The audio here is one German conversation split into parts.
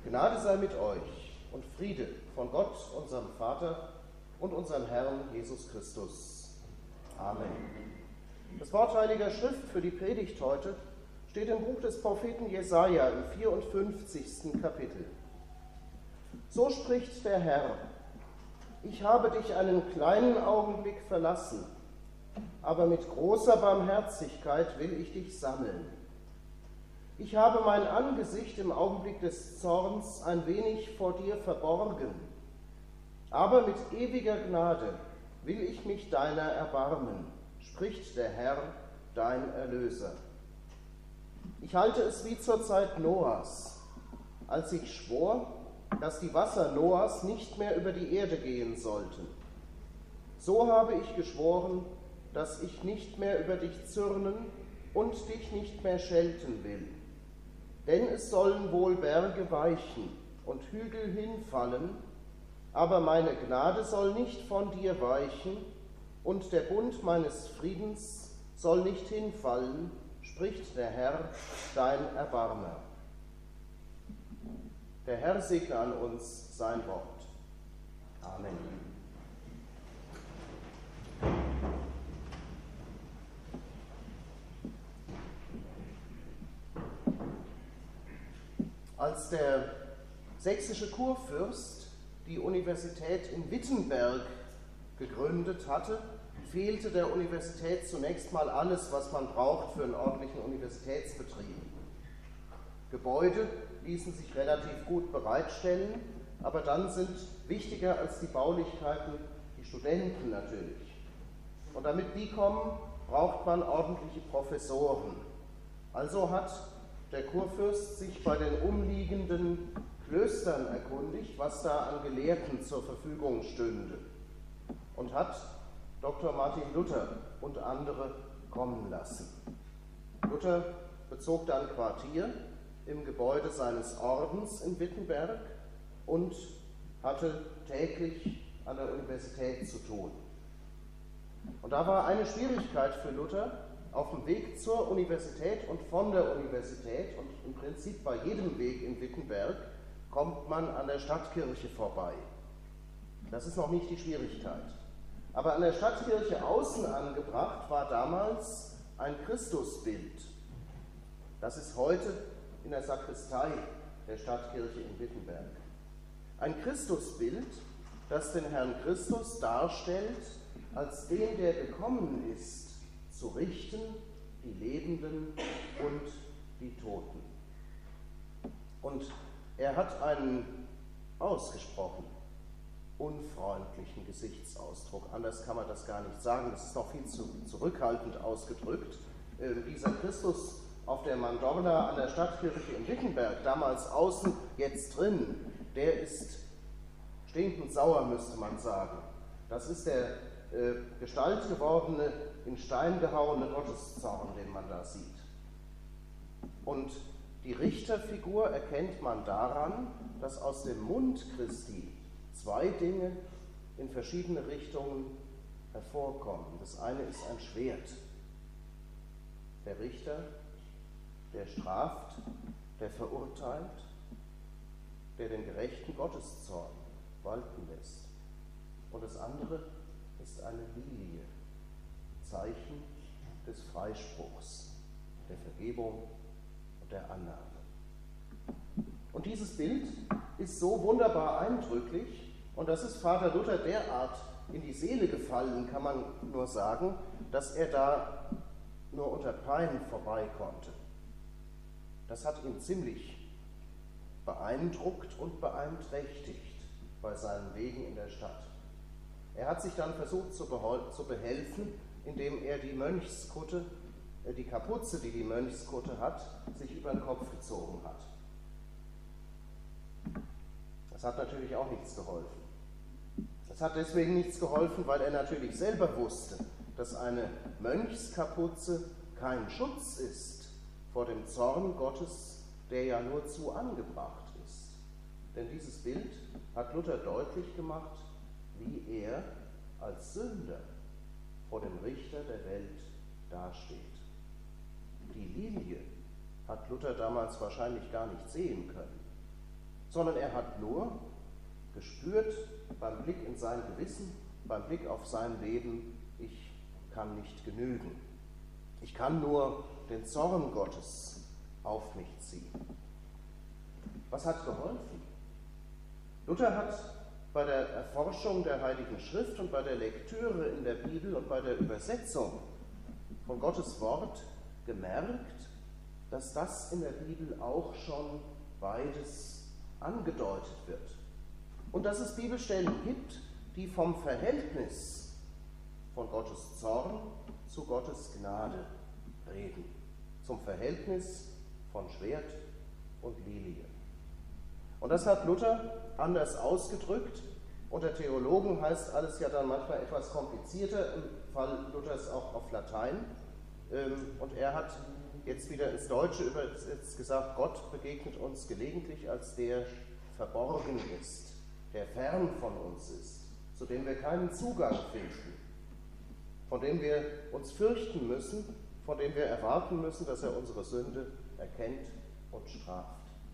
Gnade sei mit euch und Friede von Gott, unserem Vater und unserem Herrn Jesus Christus. Amen. Das Wort Heiliger Schrift für die Predigt heute steht im Buch des Propheten Jesaja im 54. Kapitel. So spricht der Herr: Ich habe dich einen kleinen Augenblick verlassen, aber mit großer Barmherzigkeit will ich dich sammeln. Ich habe mein Angesicht im Augenblick des Zorns ein wenig vor dir verborgen, aber mit ewiger Gnade will ich mich deiner erbarmen, spricht der Herr, dein Erlöser. Ich halte es wie zur Zeit Noahs, als ich schwor, dass die Wasser Noahs nicht mehr über die Erde gehen sollten. So habe ich geschworen, dass ich nicht mehr über dich zürnen und dich nicht mehr schelten will. Denn es sollen wohl Berge weichen und Hügel hinfallen, aber meine Gnade soll nicht von dir weichen und der Bund meines Friedens soll nicht hinfallen, spricht der Herr, dein Erbarmer. Der Herr segne an uns sein Wort. Amen. Als der sächsische Kurfürst die Universität in Wittenberg gegründet hatte, fehlte der Universität zunächst mal alles, was man braucht für einen ordentlichen Universitätsbetrieb. Gebäude ließen sich relativ gut bereitstellen, aber dann sind wichtiger als die Baulichkeiten die Studenten natürlich. Und damit die kommen, braucht man ordentliche Professoren. Also hat der Kurfürst sich bei den umliegenden Klöstern erkundigt, was da an Gelehrten zur Verfügung stünde, und hat Dr. Martin Luther und andere kommen lassen. Luther bezog dann Quartier im Gebäude seines Ordens in Wittenberg und hatte täglich an der Universität zu tun. Und da war eine Schwierigkeit für Luther: Auf dem Weg zur Universität und von der Universität und im Prinzip bei jedem Weg in Wittenberg kommt man an der Stadtkirche vorbei. Das ist noch nicht die Schwierigkeit. Aber an der Stadtkirche außen angebracht war damals ein Christusbild. Das ist heute in der Sakristei der Stadtkirche in Wittenberg. Ein Christusbild, das den Herrn Christus darstellt als den, der gekommen ist, zu richten die Lebenden und die Toten. Und er hat einen ausgesprochen unfreundlichen Gesichtsausdruck. Anders kann man das gar nicht sagen, das ist noch viel zu zurückhaltend ausgedrückt. Dieser Christus auf der Mandorla an der Stadtkirche in Wittenberg, damals außen, jetzt drin, der ist stinkend sauer, müsste man sagen. Das ist der Gestalt gewordene, in Stein gehauene Gotteszorn, den man da sieht. Und die Richterfigur erkennt man daran, dass aus dem Mund Christi zwei Dinge in verschiedene Richtungen hervorkommen. Das eine ist ein Schwert. Der Richter, der straft, der verurteilt, der den gerechten Gotteszorn walten lässt. Und das andere ist eine Lilie, Zeichen des Freispruchs, der Vergebung und der Annahme. Und dieses Bild ist so wunderbar eindrücklich, und das ist Vater Luther derart in die Seele gefallen, kann man nur sagen, dass er da nur unter Pein vorbei konnte. Das hat ihn ziemlich beeindruckt und beeinträchtigt bei seinen Wegen in der Stadt. Er hat sich dann versucht zu behelfen, indem er die Mönchskutte, die Kapuze, die die Mönchskutte hat, sich über den Kopf gezogen hat. Das hat natürlich auch nichts geholfen. Es hat deswegen nichts geholfen, weil er natürlich selber wusste, dass eine Mönchskapuze kein Schutz ist vor dem Zorn Gottes, der ja nur zu angebracht ist. Denn dieses Bild hat Luther deutlich gemacht, wie er als Sünder vor dem Richter der Welt dasteht. Die Lilie hat Luther damals wahrscheinlich gar nicht sehen können. sondern er hat nur gespürt beim Blick in sein Gewissen, beim Blick auf sein Leben, ich kann nicht genügen. Ich kann nur den Zorn Gottes auf mich ziehen. Was hat geholfen? Luther hat bei der Erforschung der Heiligen Schrift und bei der Lektüre in der Bibel und bei der Übersetzung von Gottes Wort gemerkt, dass das in der Bibel auch schon beides angedeutet wird. Und dass es Bibelstellen gibt, die vom Verhältnis von Gottes Zorn zu Gottes Gnade reden. Zum Verhältnis von Schwert und Lilie. Und das hat Luther anders ausgedrückt. Unter Theologen heißt alles ja dann manchmal etwas komplizierter, im Fall Luthers auch auf Latein. Und er hat jetzt wieder ins Deutsche übersetzt gesagt, Gott begegnet uns gelegentlich als der verborgen ist, der fern von uns ist, zu dem wir keinen Zugang finden, von dem wir uns fürchten müssen, von dem wir erwarten müssen, dass er unsere Sünde erkennt und straft.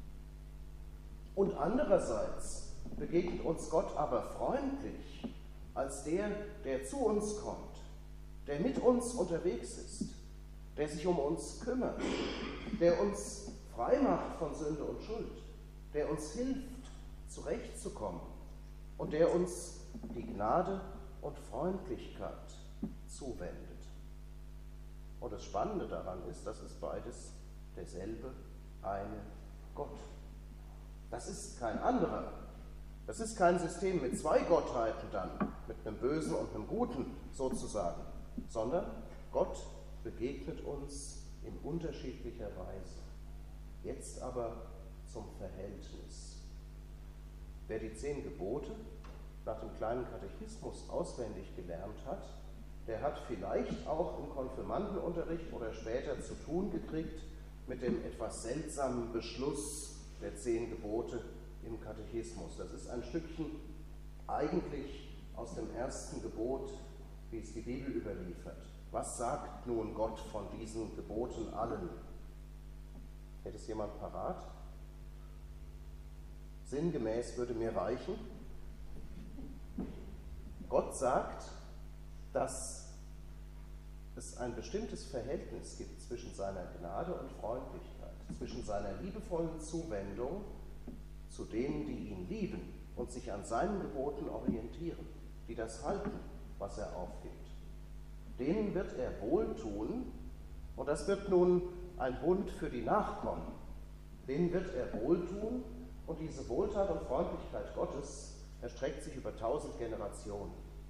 Und andererseits begegnet uns Gott aber freundlich als der, der zu uns kommt, der mit uns unterwegs ist, der sich um uns kümmert, der uns frei macht von Sünde und Schuld, der uns hilft, zurechtzukommen und der uns die Gnade und Freundlichkeit zuwendet. Und das Spannende daran ist, dass es beides derselbe eine Gott. Das ist kein anderer. Das ist kein System mit zwei Gottheiten dann, mit einem Bösen und einem Guten sozusagen, sondern Gott begegnet uns in unterschiedlicher Weise. Jetzt aber zum Verhältnis. Wer die 10 Gebote nach dem kleinen Katechismus auswendig gelernt hat, der hat vielleicht auch im Konfirmandenunterricht oder später zu tun gekriegt mit dem etwas seltsamen Beschluss der 10 Gebote im Katechismus. Das ist ein Stückchen eigentlich aus dem ersten Gebot, wie es die Bibel überliefert. Was sagt nun Gott von diesen Geboten allen? Hätte es jemand parat? Sinngemäß würde mir reichen. Gott sagt, dass es ein bestimmtes Verhältnis gibt zwischen seiner Gnade und Freundlichkeit, zwischen seiner liebevollen Zuwendung zu denen, die ihn lieben und sich an seinen Geboten orientieren, die das halten, was er aufgibt. Denen wird er wohltun, und das wird nun ein Bund für die Nachkommen. Denen wird er wohltun, und diese Wohltat und Freundlichkeit Gottes erstreckt sich über 1000 Generationen.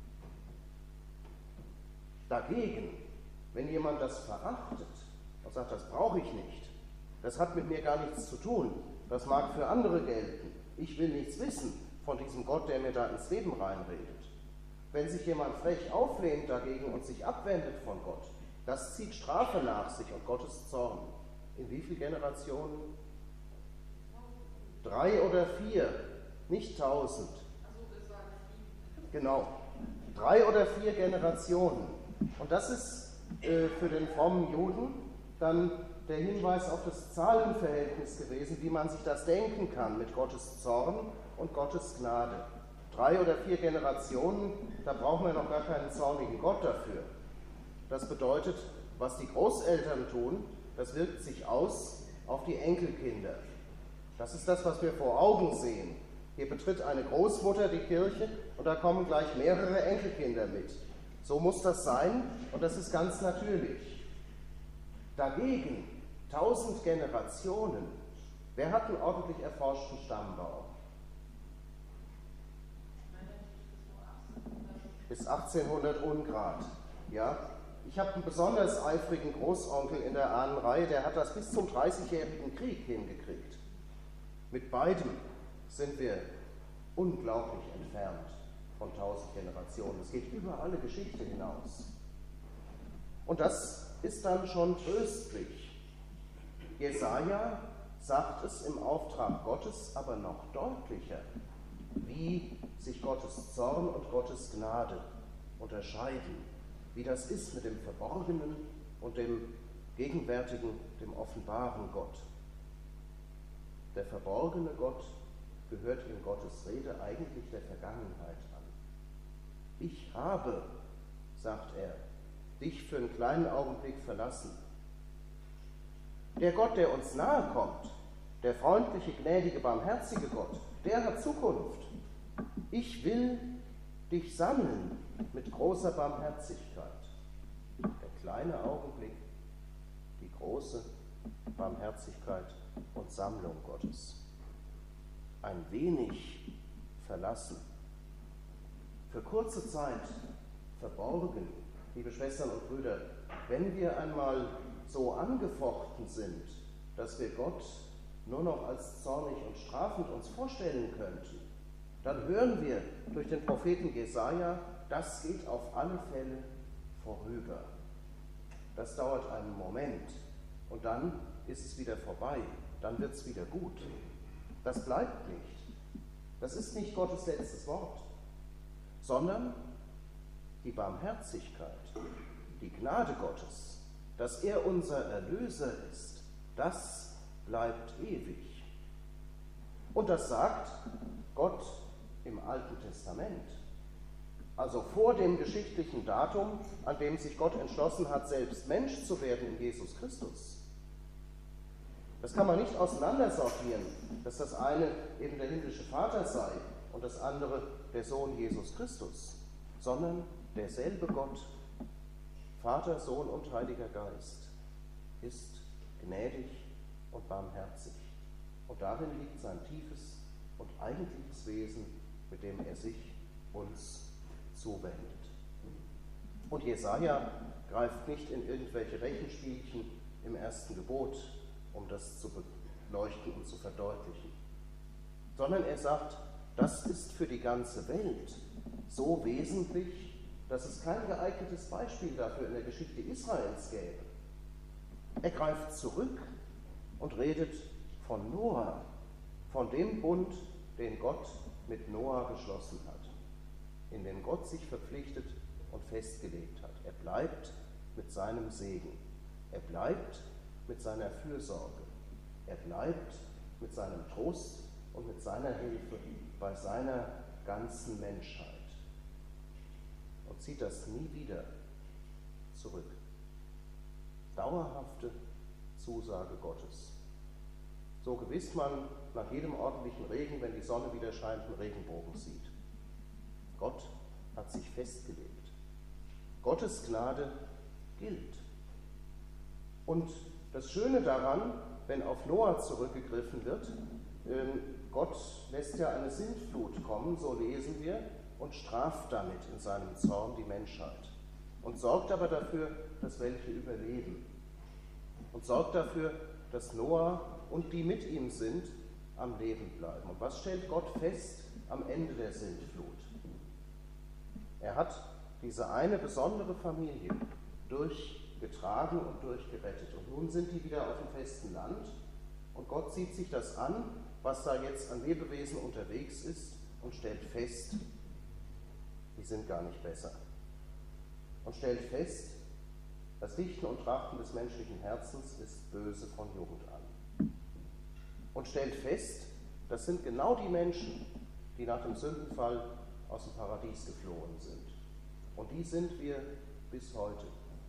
Dagegen, wenn jemand das verachtet und sagt, das brauche ich nicht, das hat mit mir gar nichts zu tun, das mag für andere gelten, ich will nichts wissen von diesem Gott, der mir da ins Leben reinredet. Wenn sich jemand frech auflehnt dagegen und sich abwendet von Gott, das zieht Strafe nach sich und Gottes Zorn. In wie vielen Generationen? 3 oder 4, nicht 1000. Genau, 3 oder 4 Generationen. Und das ist für den frommen Juden dann der Hinweis auf das Zahlenverhältnis gewesen, wie man sich das denken kann mit Gottes Zorn und Gottes Gnade. 3 oder 4 Generationen, da brauchen wir noch gar keinen zornigen Gott dafür. Das bedeutet, was die Großeltern tun, das wirkt sich aus auf die Enkelkinder. Das ist das, was wir vor Augen sehen. Hier betritt eine Großmutter die Kirche und da kommen gleich mehrere Enkelkinder mit. So muss das sein und das ist ganz natürlich. Dagegen 1000 Generationen. Wer hat einen ordentlich erforschten Stammbaum? Bis 1800 Ungrad. Ja? Ich habe einen besonders eifrigen Großonkel in der Ahnenreihe, der hat das bis zum 30-jährigen Krieg hingekriegt. Mit beidem sind wir unglaublich entfernt von 1000 Generationen. Es geht über alle Geschichte hinaus. Und das ist dann schon tröstlich. Jesaja sagt es im Auftrag Gottes aber noch deutlicher, wie sich Gottes Zorn und Gottes Gnade unterscheiden, wie das ist mit dem verborgenen und dem gegenwärtigen, dem offenbaren Gott. Der verborgene Gott gehört in Gottes Rede eigentlich der Vergangenheit an. Ich habe, sagt er, dich für einen kleinen Augenblick verlassen. Der Gott, der uns nahe kommt, der freundliche, gnädige, barmherzige Gott, der hat Zukunft. Ich will dich sammeln mit großer Barmherzigkeit. Der kleine Augenblick, die große Barmherzigkeit und Sammlung Gottes. Ein wenig verlassen, für kurze Zeit verborgen, liebe Schwestern und Brüder, wenn wir einmal so angefochten sind, dass wir Gott nur noch als zornig und strafend uns vorstellen könnten, dann hören wir durch den Propheten Jesaja, das geht auf alle Fälle vorüber. Das dauert einen Moment und dann ist es wieder vorbei, dann wird es wieder gut. Das bleibt nicht. Das ist nicht Gottes letztes Wort, sondern die Barmherzigkeit, die Gnade Gottes, dass er unser Erlöser ist, das bleibt ewig. Und das sagt Gott im Alten Testament. Also vor dem geschichtlichen Datum, an dem sich Gott entschlossen hat, selbst Mensch zu werden in Jesus Christus. Das kann man nicht auseinandersortieren, dass das eine eben der himmlische Vater sei und das andere der Sohn Jesus Christus, sondern derselbe Gott, Vater, Sohn und Heiliger Geist, ist gnädig und barmherzig. Und darin liegt sein tiefes und eigentliches Wesen, mit dem er sich uns zuwendet. Und Jesaja greift nicht in irgendwelche Rechenspielchen im ersten Gebot, um das zu beleuchten und zu verdeutlichen, sondern er sagt, das ist für die ganze Welt so wesentlich, dass es kein geeignetes Beispiel dafür in der Geschichte Israels gäbe. Er greift zurück und redet von Noah, von dem Bund, den Gott mit Noah geschlossen hat, in dem Gott sich verpflichtet und festgelegt hat. Er bleibt mit seinem Segen, er bleibt mit seiner Fürsorge, er bleibt mit seinem Trost und mit seiner Hilfe bei seiner ganzen Menschheit und zieht das nie wieder zurück. Dauerhafte Zusage Gottes. So gewiss man nach jedem ordentlichen Regen, wenn die Sonne wieder scheint, einen Regenbogen sieht. Gott hat sich festgelegt. Gottes Gnade gilt. Und das Schöne daran, wenn auf Noah zurückgegriffen wird, Gott lässt ja eine Sintflut kommen, so lesen wir, und straft damit in seinem Zorn die Menschheit. Und sorgt aber dafür, dass welche überleben. Und sorgt dafür, dass Noah und die mit ihm sind, am Leben bleiben. Und was stellt Gott fest am Ende der Sintflut? Er hat diese eine besondere Familie durchgetragen und durchgerettet. Und nun sind die wieder auf dem festen Land und Gott sieht sich das an, was da jetzt an Lebewesen unterwegs ist und stellt fest, die sind gar nicht besser. Und stellt fest, das Richten und Trachten des menschlichen Herzens ist böse von Jugend an. Und stellt fest, das sind genau die Menschen, die nach dem Sündenfall aus dem Paradies geflohen sind. Und die sind wir bis heute.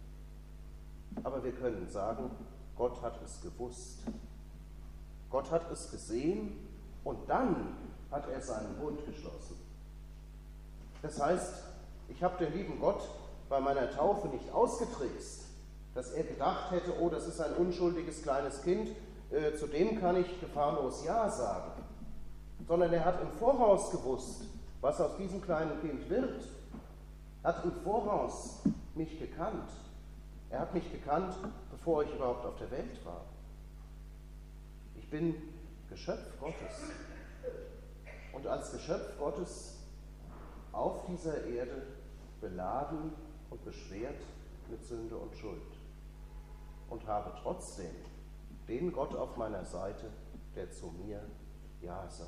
Aber wir können sagen, Gott hat es gewusst. Gott hat es gesehen und dann hat er seinen Bund geschlossen. Das heißt, ich habe den lieben Gott bei meiner Taufe nicht ausgetrickst, dass er gedacht hätte, oh, das ist ein unschuldiges kleines Kind, zu dem kann ich gefahrlos Ja sagen. Sondern er hat im Voraus gewusst, was aus diesem kleinen Kind wird. Er hat im Voraus mich gekannt. Er hat mich gekannt, bevor ich überhaupt auf der Welt war. Ich bin Geschöpf Gottes. Und als Geschöpf Gottes auf dieser Erde beladen und beschwert mit Sünde und Schuld. Und habe trotzdem den Gott auf meiner Seite, der zu mir Ja sagt.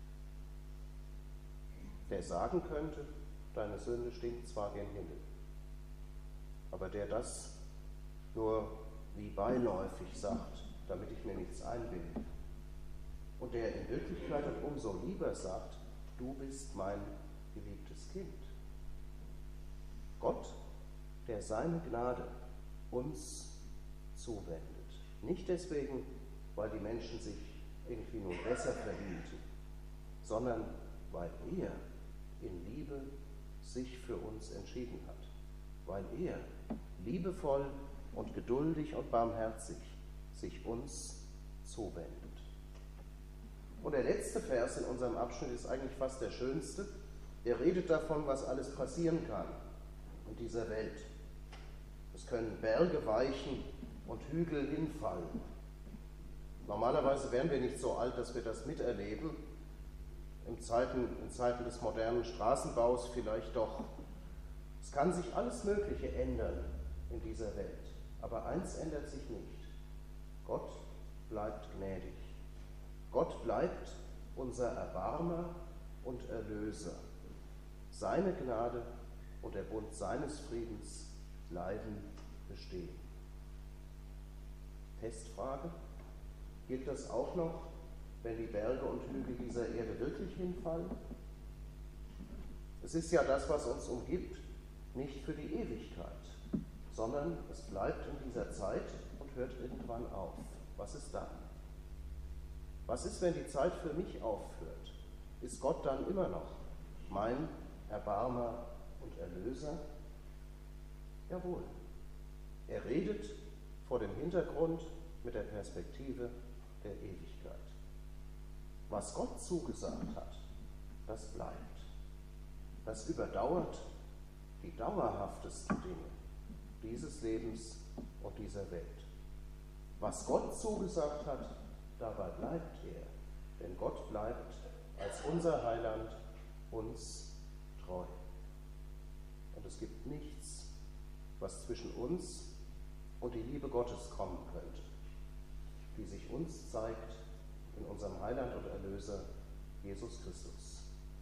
Der sagen könnte, deine Sünde stinkt zwar gen Himmel, aber der das nur wie beiläufig sagt, damit ich mir nichts einbilde. und der in Wirklichkeit und umso lieber sagt, du bist mein geliebtes Kind. Gott, der seine Gnade uns zuwendet. Nicht deswegen, weil die Menschen sich irgendwie nur besser verhielten, sondern weil er in Liebe sich für uns entschieden hat. Weil er liebevoll und geduldig und barmherzig sich uns zuwendet. Und der letzte Vers in unserem Abschnitt ist eigentlich fast der schönste. Er redet davon, was alles passieren kann in dieser Welt. Es können Berge weichen und Hügel hinfallen. Normalerweise wären wir nicht so alt, dass wir das miterleben. In Zeiten des modernen Straßenbaus vielleicht doch. Es kann sich alles Mögliche ändern in dieser Welt. Aber eins ändert sich nicht. Gott bleibt gnädig. Gott bleibt unser Erbarmer und Erlöser. Seine Gnade und der Bund seines Friedens bleiben bestehen. Testfrage: Gilt das auch noch, wenn die Berge und Hügel dieser Erde wirklich hinfallen? Es ist ja das, was uns umgibt, nicht für die Ewigkeit, sondern es bleibt in dieser Zeit und hört irgendwann auf. Was ist dann? Was ist, wenn die Zeit für mich aufhört? Ist Gott dann immer noch mein Erbarmer und Erlöser? Jawohl. Er redet vor dem Hintergrund mit der Perspektive der Ewigkeit. Was Gott zugesagt hat, das bleibt. Das überdauert die dauerhaftesten Dinge dieses Lebens und dieser Welt. Was Gott zugesagt hat, dabei bleibt er, denn Gott bleibt als unser Heiland uns treu. Und es gibt nichts, was zwischen uns und die Liebe Gottes kommen könnte, die sich uns zeigt in unserem Heiland und Erlöser Jesus Christus.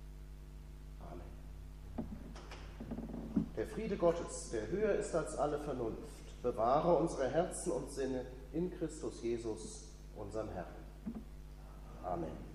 Amen. Der Friede Gottes, der höher ist als alle Vernunft, bewahre unsere Herzen und Sinne in Christus Jesus, unserem Herrn. Amen.